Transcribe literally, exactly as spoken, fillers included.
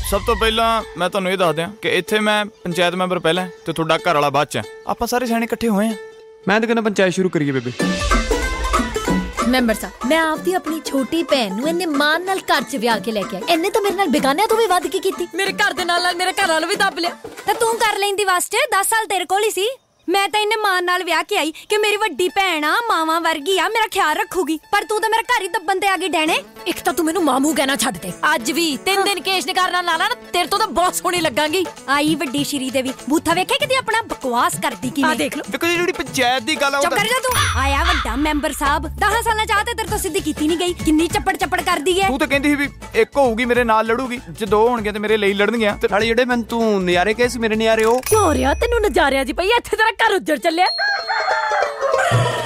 ਸਭ ਤੋਂ ਪਹਿਲਾਂ ਮੈਂ ਤੁਹਾਨੂੰ ਇਹ ਦੱਸ ਦਿਆਂ ਕਿ ਇੱਥੇ ਮੈਂ ਪੰਚਾਇਤ ਮੈਂਬਰ ਪਹਿਲਾਂ ਤੇ ਤੁਹਾਡਾ ਘਰ ਵਾਲਾ ਬਾਅਦ 'ਚ ਹੈ। ਆਪਾਂ ਸਾਰੇ ਸਿਆਣੇ ਇਕੱਠੇ ਹੋਏ ਆ। ਮੈਂ ਤਾਂ ਕਹਿੰਦਾ ਪੰਚਾਇਤ ਸ਼ੁਰੂ ਕਰੀਏ ਬੇਬੇ। ਮੈਂਬਰ ਸਾਹਿਬ, ਮੈਂ ਆਪਦੀ ਆਪਣੀ ਛੋਟੀ ਭੈਣ ਨੂੰ ਇੰਨੇ ਮਾਣ ਨਾਲ ਘਰ 'ਚ ਵਿਆਹ ਕੇ ਲੈ ਕੇ ਆਈ। ਇਹਨੇ ਤਾਂ ਮੇਰੇ ਨਾਲ ਬੇਗਾਨਿਆਂ ਤੋਂ ਵੀ ਵੱਧ ਕੇ ਕੀਤੀ। ਮੇਰੇ ਘਰ ਦੇ ਨਾਲ ਨਾਲ ਮੇਰੇ ਘਰ ਵਾਲਾ ਵੀ ਦੱਬ ਲਿਆ। ਤਾਂ ਤੂੰ ਕਰ ਲੈਂਦੀ ਵਾਸਤੇ ਦਸ ਸਾਲ ਤੇਰੇ ਕੋਲ ਹੀ ਸੀ। ਮੈਂ ਤਾਂ ਇਹਨੇ ਮਾਂ ਨਾਲ ਵਿਆਹ ਕੇ ਆਈ ਕਿ ਮੇਰੀ ਵੱਡੀ ਭੈਣ ਆ, ਮਾਵਾਂ ਵਰਗੀ ਆ, ਮੇਰਾ ਖਿਆਲ ਰੱਖੂਗੀ। ਪਰ ਤੂੰ ਤਾਂ ਮੇਰਾ ਘਰ ਹੀ ਦੱਬਣ ਤੇ ਆ ਗਈ ਡੈਣੇ। ਇੱਕ ਤਾਂ ਤੂੰ ਮੈਨੂੰ ਮਾਮੂ ਕਹਿਣਾ ਛੱਡ ਦੇ। ਅੱਜ ਵੀ ਤਿੰਨ ਦਿਨ ਕੇਸ਼ ਨਿਕਾਲ ਨਾਲ ਲਾ ਲਾ ਨਾ, ਤੇਰੇ ਤੋਂ ਤਾਂ ਬਹੁਤ ਸੋਹਣੀ ਲੱਗਾਂਗੀ। ਆਈ ਵੱਡੀ ਸ਼੍ਰੀ ਦੇਵੀ ਬੂਥਾ ਵੇਖੇ ਕਿਤੇ ਆਪਣਾ ਬਕਵਾਸ ਕਰਦੀ ਕਿਵੇਂ। ਆ ਦੇਖ ਲਓ। ਦੇਖੋ ਜਿਹੜੀ ਪੰਚਾਇਤ ਦੀ ਗੱਲ ਆ ਚੁੱਪ ਕਰ ਜਾ ਤੂੰ। ਆਇਆ ਵੱਡਾ ਮੈਂਬਰ ਸਾਹਿਬ, ਦਸ ਸਾਲਾਂ ਚਾਹ ਤੇ ਤੇਰੇ ਤੋਂ ਸਿੱਧੀ ਕੀਤੀ ਨਹੀਂ ਗਈ। ਕਿੰਨੀ ਚੱਪੜ ਚੱਪੜ ਕਰਦੀ ਏ। ਤੂੰ ਤਾਂ ਕਹਿੰਦੀ ਸੀ ਵੀ ਇੱਕ ਹੋਊਗੀ ਮੇਰੇ ਨਾਲ ਲੜੂਗੀ, ਜੇ ਦੋ ਹੋਣਗੇ ਤੇ ਮੇਰੇ ਲਈ ਲੜਨਗੀਆਂ। ਤੇ ਨਾਲੇ ਜਿਹੜੇ ਮੈਨੂੰ ਤੂੰ ਨਜ਼ਾਰੇ ਕਹੇ ਸੀ ਮੇਰੇ ਨਜ਼ਾਰੇ ਉਹ ਕਿਉਂ ਰਿਹਾ ਤੈਨੂੰ ਨਜ਼ਾਰਿਆਂ 'ਚ ਪਈ। ਇੱਥੇ ਤੇਰਾ ਘਰ ਉੱਜੜ ਚੱਲਿਆ।